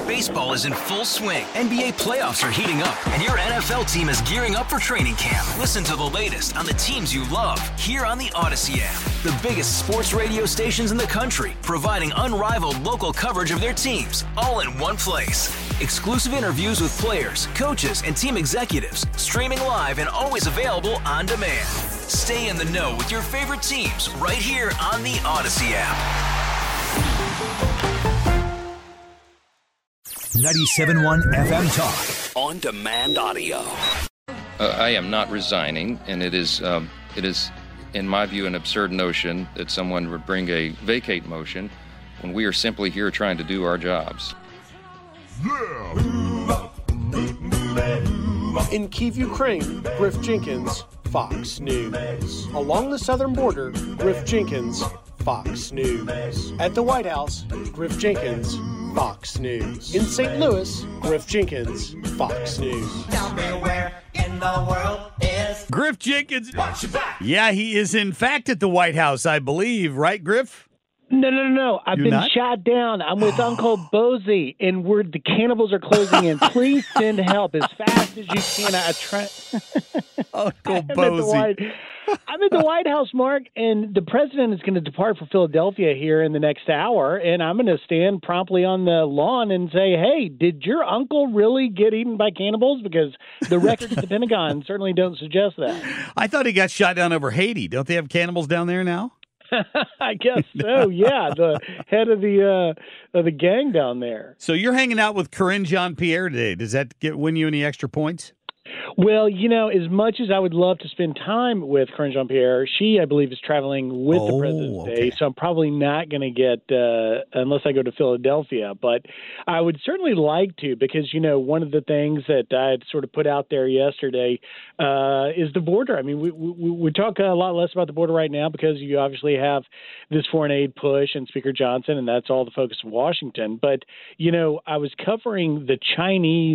Baseball is in full swing. NBA playoffs are heating up, and your NFL team is gearing up for training camp. Listen to the latest on the teams you love here on the Odyssey app. The biggest sports radio stations in the country, providing unrivaled local coverage of their teams, all in one place. Exclusive interviews with players, coaches, and team executives, streaming live and always available on demand. Stay in the know with your favorite teams right here on the Odyssey app. 97.1 FM Talk. On demand audio. I am not resigning, and it is, in my view, an absurd notion that someone would bring a vacate motion when we are simply here trying to do our jobs. In Kyiv, Ukraine, Griff Jenkins, Fox News. Along the southern border, Griff Jenkins, Fox News. At the White House, Griff Jenkins, Fox News. In St. Louis, Griff Jenkins, Fox News. Tell me where in the world is Griff Jenkins. Watch your back. Yeah, he is in fact at the White House, I believe. Right, Griff? No. I've You're been not? shot down. I'm with Uncle Bozy, and the cannibals are closing in. Please send help as fast as you can. Uncle Bozy. I'm at the White House, Mark, and the president is going to depart for Philadelphia here in the next hour, and I'm going to stand promptly on the lawn and say, hey, did your uncle really get eaten by cannibals? Because the records at the Pentagon certainly don't suggest that. I thought he got shot down over Haiti. Don't they have cannibals down there now? I guess so, yeah, the head of the gang down there. So you're hanging out with Karine Jean-Pierre today. Does that win you any extra points? Well, as much as I would love to spend time with Karine Jean-Pierre, she, I believe, is traveling with the president today, so I'm probably not going to get, unless I go to Philadelphia. But I would certainly like to because, one of the things that I had sort of put out there yesterday is the border. I mean, we talk a lot less about the border right now because you obviously have this foreign aid push and Speaker Johnson, and that's all the focus of Washington. But, I was covering the Chinese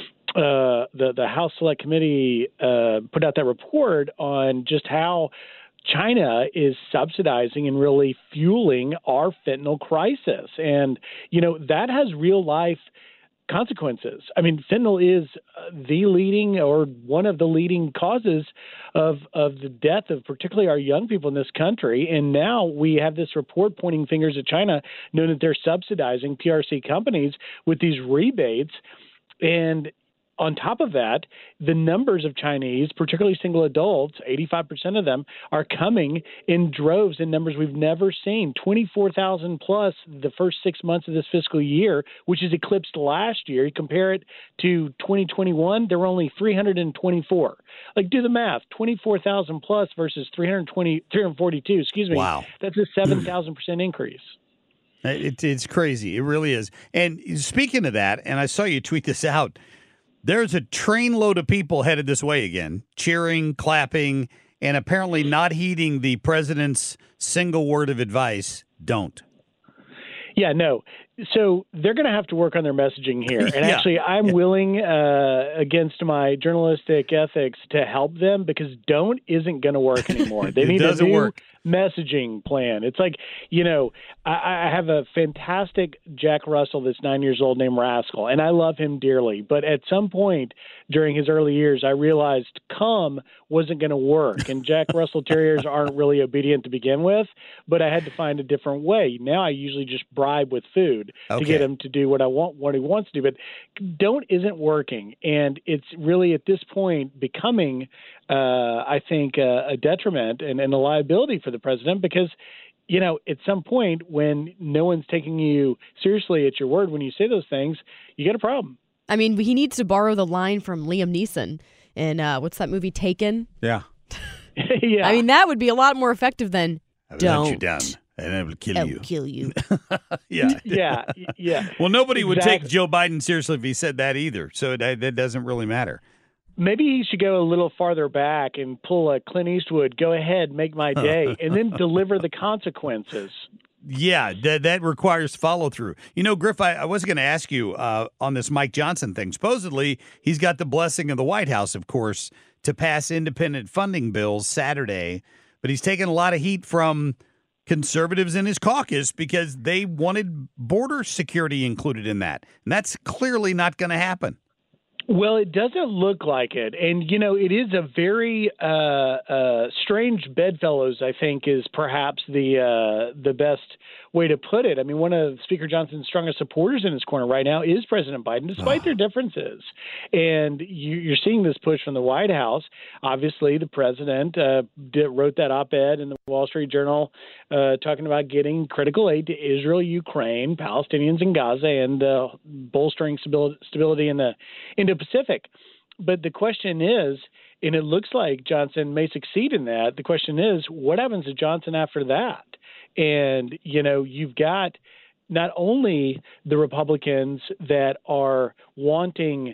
the House Select Committee put out that report on just how China is subsidizing and really fueling our fentanyl crisis. And, that has real life consequences. I mean, fentanyl is the leading or one of the leading causes of the death of particularly our young people in this country. And now we have this report pointing fingers at China, knowing that they're subsidizing PRC companies with these rebates. And on top of that, the numbers of Chinese, particularly single adults, 85% of them, are coming in droves in numbers we've never seen, 24,000 plus the first 6 months of this fiscal year, which is eclipsed last year. You compare it to 2021, there were only 324. Like, do the math, 24,000 plus versus 342, excuse me. Wow. That's a 7,000% increase. It's crazy. It really is. And speaking of that, and I saw you tweet this out, there's a trainload of people headed this way again, cheering, clapping, and apparently not heeding the president's single word of advice, don't. Yeah, no. So they're going to have to work on their messaging here. And actually, I'm willing, against my journalistic ethics, to help them because don't isn't going to work anymore. They need a new messaging plan. It's like, I have a fantastic Jack Russell that's 9 years old named Rascal, and I love him dearly. But at some point during his early years, I realized come wasn't going to work. And Jack Russell Terriers aren't really obedient to begin with, but I had to find a different way. Now I usually just bribe with food to get him to do what he wants to do. But don't isn't working. And it's really at this point becoming, I think, a detriment and a liability for the president because, at some point when no one's taking you seriously at your word when you say those things, you get a problem. I mean, he needs to borrow the line from Liam Neeson in, what's that movie, Taken? Yeah. Yeah. I mean, that would be a lot more effective than don't. Hunt you down. And I will kill you. I will kill you. Yeah. Yeah. Well, nobody would take Joe Biden seriously if he said that either. So that doesn't really matter. Maybe he should go a little farther back and pull a Clint Eastwood, go ahead, make my day, and then deliver the consequences. Yeah, that requires follow through. Griff, I was going to ask you on this Mike Johnson thing. Supposedly, he's got the blessing of the White House, of course, to pass independent funding bills Saturday, but he's taking a lot of heat from conservatives in his caucus because they wanted border security included in that. And that's clearly not going to happen. Well, it doesn't look like it. And, it is a very strange bedfellows, I think, is perhaps the best way to put it. I mean, one of Speaker Johnson's strongest supporters in his corner right now is President Biden, despite their differences. And you're seeing this push from the White House. Obviously, the president wrote that op-ed in the Wall Street Journal talking about getting critical aid to Israel, Ukraine, Palestinians in Gaza, and bolstering stability in the Indo-Pacific. But the question is, and it looks like Johnson may succeed in that, the question is, what happens to Johnson after that? And, you've got not only the Republicans that are wanting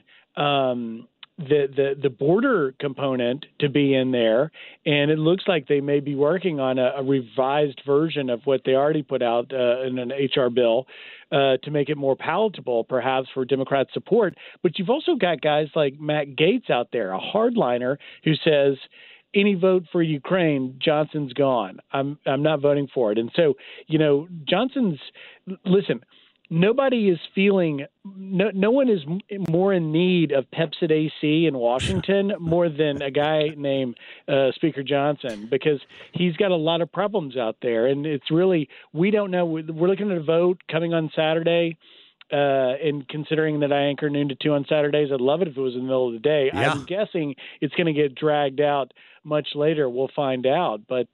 the border component to be in there, and it looks like they may be working on a revised version of what they already put out in an HR bill to make it more palatable, perhaps, for Democrat support. But you've also got guys like Matt Gaetz out there, a hardliner who says, any vote for Ukraine, Johnson's gone. I'm not voting for it. And so, Johnson's – listen, nobody is feeling no one is more in need of Pepsid AC in Washington more than a guy named Speaker Johnson, because he's got a lot of problems out there. And it's really – we don't know. We're looking at a vote coming on Saturday. And considering that I anchor noon to 2 on Saturdays, I'd love it if it was in the middle of the day. Yeah. I'm guessing it's going to get dragged out much later. We'll find out. But,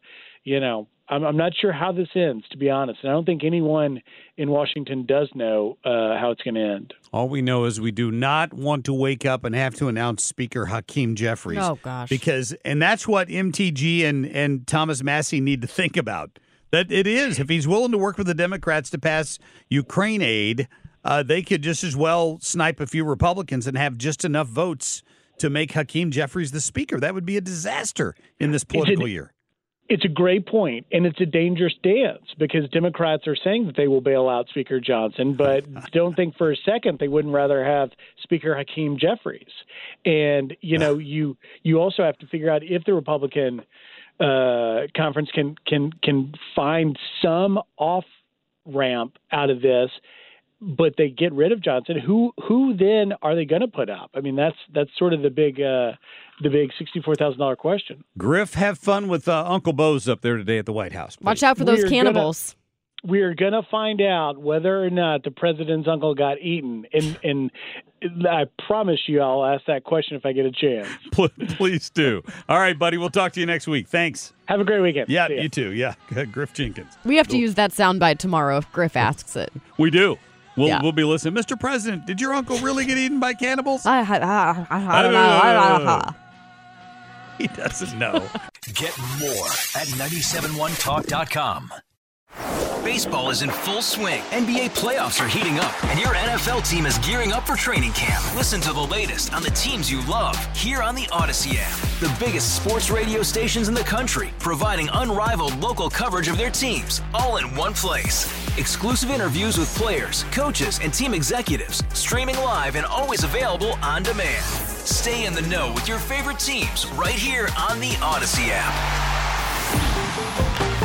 I'm not sure how this ends, to be honest. And I don't think anyone in Washington does know how it's going to end. All we know is we do not want to wake up and have to announce Speaker Hakeem Jeffries. Oh, gosh. And that's what MTG and Thomas Massie need to think about. That it is. If he's willing to work with the Democrats to pass Ukraine aid, they could just as well snipe a few Republicans and have just enough votes to make Hakeem Jeffries the speaker. That would be a disaster in this political year. It's a great point, and it's a dangerous dance because Democrats are saying that they will bail out Speaker Johnson, but don't think for a second they wouldn't rather have Speaker Hakeem Jeffries. And, you also have to figure out if the Republican conference can find some off ramp out of this, but they get rid of Johnson. Who then are they going to put up? I mean, that's sort of the big $64,000 question. Griff, have fun with Uncle Bo's up there today at the White House. Please. Watch out for those cannibals. We are going to find out whether or not the president's uncle got eaten. And I promise you I'll ask that question if I get a chance. Please do. All right, buddy. We'll talk to you next week. Thanks. Have a great weekend. Yeah, you too. Yeah, Griff Jenkins. We have to use that soundbite tomorrow if Griff asks it. We do. We'll be listening. Mr. President, did your uncle really get eaten by cannibals? I don't know. He doesn't know. Get more at 971talk.com. Baseball is in full swing. NBA playoffs are heating up, and your NFL team is gearing up for training camp. Listen to the latest on the teams you love here on the Odyssey app. The biggest sports radio stations in the country, providing unrivaled local coverage of their teams, all in one place. Exclusive interviews with players, coaches, and team executives, streaming live and always available on demand. Stay in the know with your favorite teams right here on the Odyssey app.